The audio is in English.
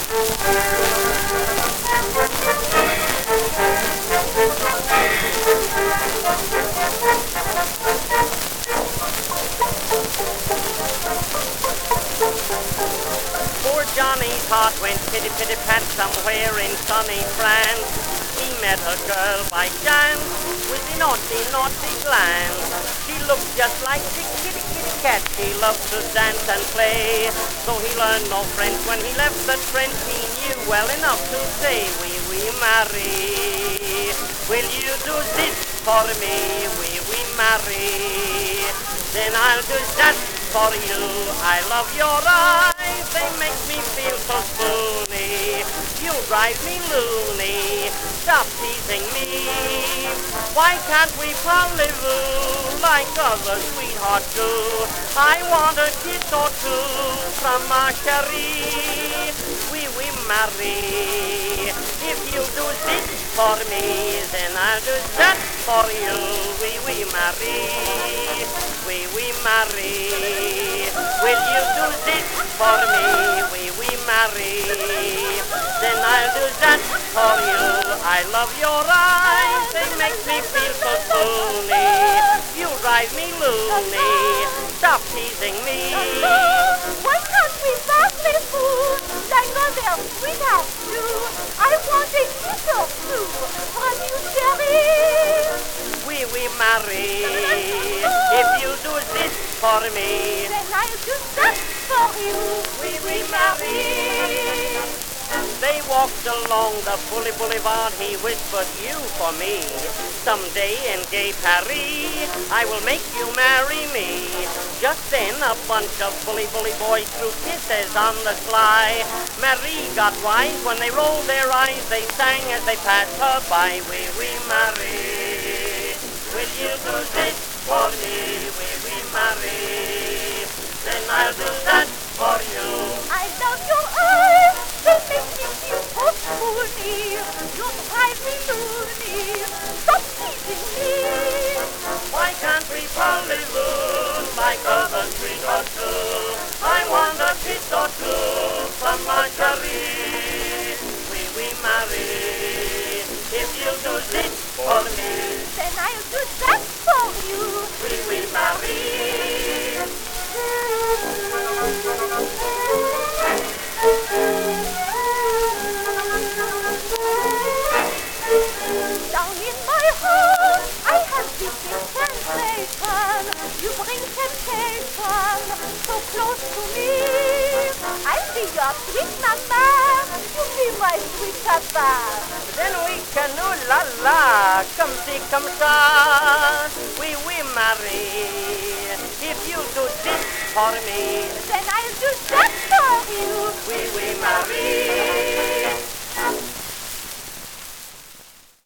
Poor Johnny's heart went pity-pity-pat somewhere in sunny France. He met a girl by chance with the naughty, naughty glance. She looked just like the kitty, kitty cat. She loved to dance and play. So he learned no French. When he left the trench, he knew well enough to say, we marry. Will you do this for me? We marry. Then I'll do that for you. I love your eyes, they make me feel so spoony. You drive me loony, stop teasing me. Why can't we parlez-vous like other sweethearts do? I want a kiss or two from ma chérie. We marry. If you do this for me, then I'll do that for you. We marry. We marry. Will you do this for me? We marry. Then I'll do that for you. I love your eyes, they make me feel so spoony. You drive me loony, stop teasing me. Why can't we parlez-vous like other sweethearts do? I want a kiss or two from you, chérie. We marry. If you do this for me, then I'll do that for you. We marry. They walked along the bully boulevard. He whispered, you for me. Someday in gay Paris, I will make you marry me. Just then a bunch of bully boys threw kisses on the sly. Marie got wise when they rolled their eyes. They sang as they passed her by. We marry. Will you do this for me? We marry. Then I'll do that for you. I love your eyes, they make me feel so spoony. You drive me loony, stop teasing me. Why can't we parlez-vous like other sweethearts do? I want a kiss or two from ma chérie. We marry. If you do this for me, then I'll do that for you. We marry. Down in my heart, I have this sensation. You bring temptation so close to me. I see your sweet mama, you be my sweet papa. Then we can ooh la la, comme ci comme ça. We marry. If you do this for me, then I'll do that for